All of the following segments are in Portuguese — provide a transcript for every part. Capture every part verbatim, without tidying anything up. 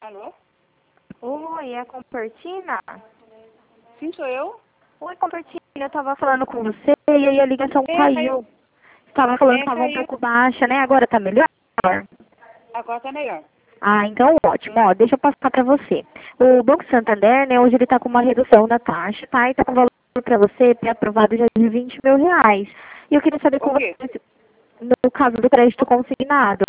Alô? Oi, é a Compertina? Sim, sou eu. Oi, Compertina, eu tava falando com você e aí a ligação É, caiu. Tava falando É, que tava um caiu. pouco baixa, né? Agora tá melhor? Agora tá melhor. Ah, então ótimo. Ó, deixa eu passar pra você. O Banco Santander, né, hoje ele tá com uma redução da taxa, tá? E tá com valor pra você pré-aprovado já de vinte mil reais. E eu queria saber O com quê? você, no caso do crédito consignado,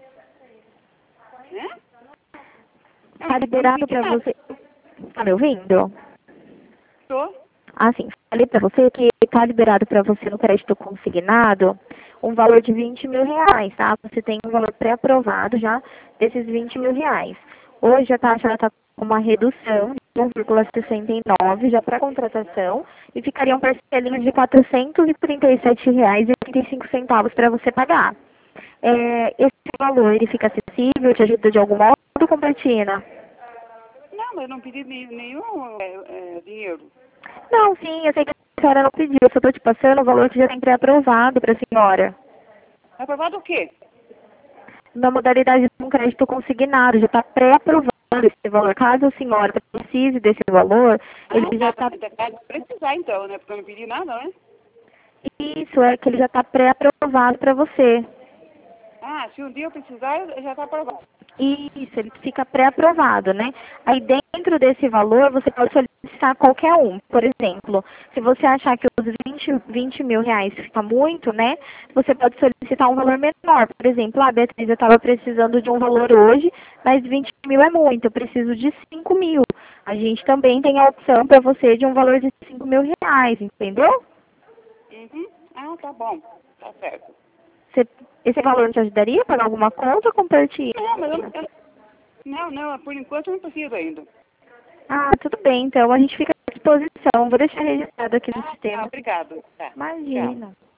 Né? tá Não, eu não liberado pedi pra nada. você... Tá me ouvindo? Tô. Ah, sim. Falei para você que está liberado para você no crédito consignado um valor de vinte mil reais, tá? Você tem um valor pré-aprovado já desses vinte mil reais. Hoje a taxa está com uma redução de um vírgula sessenta e nove já para contratação e ficariam parcelinhas de quatrocentos e trinta e sete reais e oitenta e cinco centavos para você pagar. É, esse valor ele fica acessível, te ajuda de algum modo, Compartina? Não, mas eu não pedi nem- nenhum é, é, dinheiro. Não, sim, eu sei que a senhora não pediu, eu só estou te passando o valor que já tem pré-aprovado para a senhora. Aprovado o quê? Na modalidade de um crédito consignado, já está pré-aprovado esse valor. Caso a senhora precise desse valor, ele Ah, já tá. está... Deve precisar então, né? Porque eu não pedi nada, né? Isso, é que ele já está pré-aprovado para você. Ah, se um dia eu precisar, eu- já tá aprovado. Isso, ele fica pré-aprovado, né? Aí dentro desse valor você pode solicitar qualquer um. Por exemplo, se você achar que os vinte, vinte mil reais fica muito, né? Você pode solicitar um valor menor. Por exemplo, a Beatriz, eu estava precisando de um valor hoje, mas vinte mil é muito, eu preciso de cinco mil. A gente também tem a opção para você de um valor de cinco mil reais, entendeu? Uhum. Ah, tá bom. Tá certo. Você, esse valor te ajudaria a pagar alguma conta ou compartilha? Não, mas eu, eu, não, não, por enquanto eu não preciso ainda. Ah, tudo bem, então a gente fica à disposição. Vou deixar registrado aqui no Ah, tá, sistema. obrigado. Tá, tchau. Imagina.